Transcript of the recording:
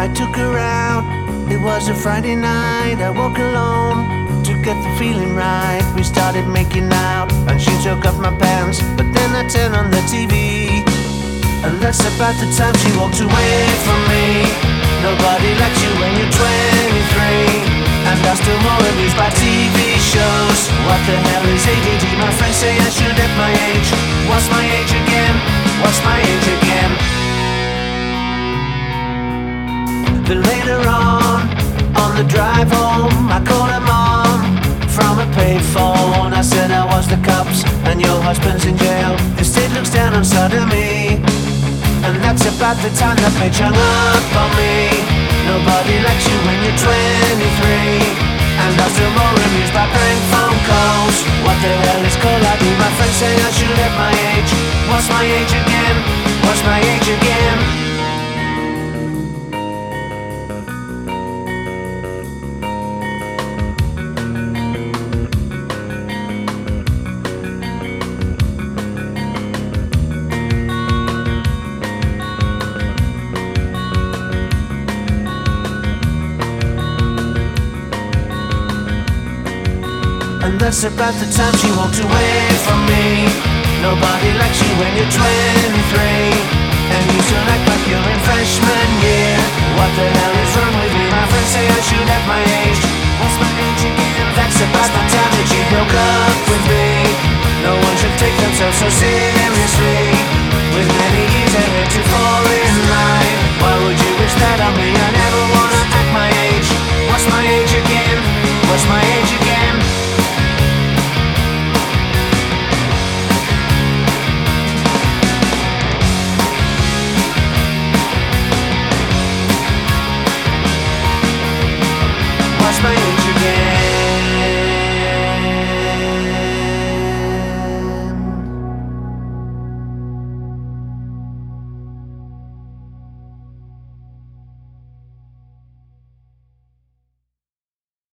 took her out. It was a Friday night. I woke alone to get the feeling right. We started making out and she took off my pants, but then I turned on the TV, and that's about the time she walked away from me. Nobody likes you when you're 23, and I'm still more amused by TV shows. What the hell is ADD? My friends say I should at my age. What's my age again? What's my age again? But later on the drive home, I called her mom from a payphone. I said I was the cops and your husband's in jail. The state looks down on sodomy, and that's about the time that bitch hung up on me. Nobody likes you when you're 23, and I'm still more amused by prank phone calls. What the hell is call ID? My friends say I should at my age. What's my age again? What's my age again? And that's about the time she walked away from me. Nobody likes you when you're 23, and you still act like you're in freshman year. What the hell is wrong with me? My friends say I should have my